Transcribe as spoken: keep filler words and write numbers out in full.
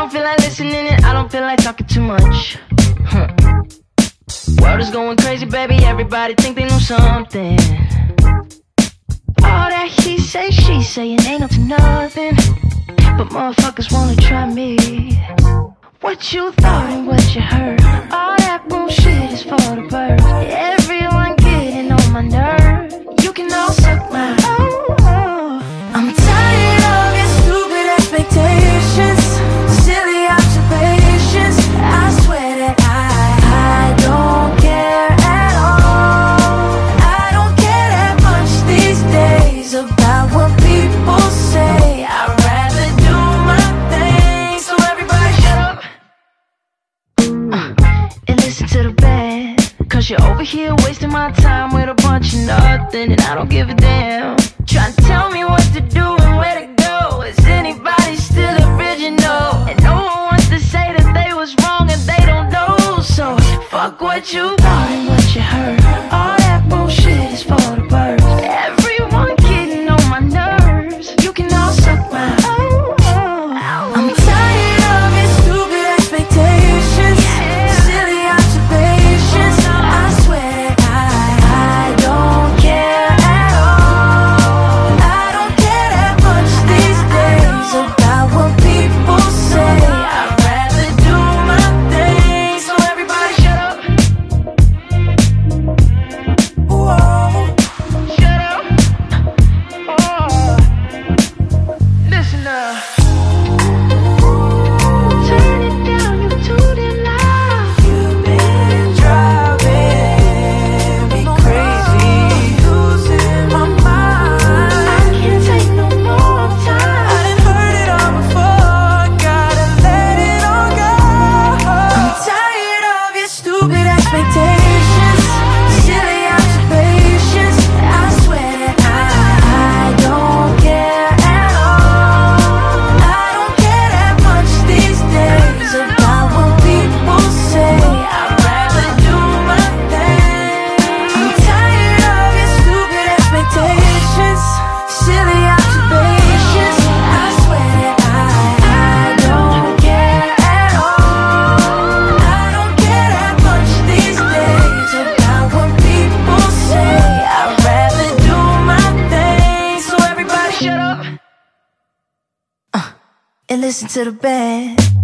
don't feel like listening and I don't feel like talking too much. Huh. World is going crazy, baby, everybody think they know something. All that he say, she say, it ain't up to nothing. But motherfuckers wanna try me. What you thought and what you heard, all that bullshit is for the birds. Everyone getting on my nerve. You can all suck my oh, oh. I'm tired of your stupid expectations, silly observations. I swear that I, I don't care at all. I don't care that much these days about what people say. I'd rather do my thing. So everybody shut up uh, and listen to the band. Cause you're over here wasting my time with a bunch of nothing, and I don't give a damn. Trying to tell me what to do and where to go. Is anybody still original? And no one wants to say that they was wrong and they don't know. So fuck what you thought and what you heard. All that bullshit is for the birds. Everyone getting on my nerves. You can all suck my oh, oh. I'm tired of your stupid expectations, silly observations. I swear that I, I don't care at all. I don't care that much these days about what people say. I'd rather do my thing. So everybody shut up. Whoa. Shut up. Oh. Listen up. Turn it down, you too damn loud. You've been driving me crazy, losing my mind. I can't take no more time. I done heard it all before, gotta let it all go. I'm tired of your stupid expectations, silly observations. I swear that I, I don't care at all. I don't care that much these days about what people say. I'd rather do my thing. I'm tired of your stupid expectations, silly observations. I swear that I, I don't care at all. I don't care that much these days about what people say. I'd rather do my thing. So everybody shut up uh, and listen to the band.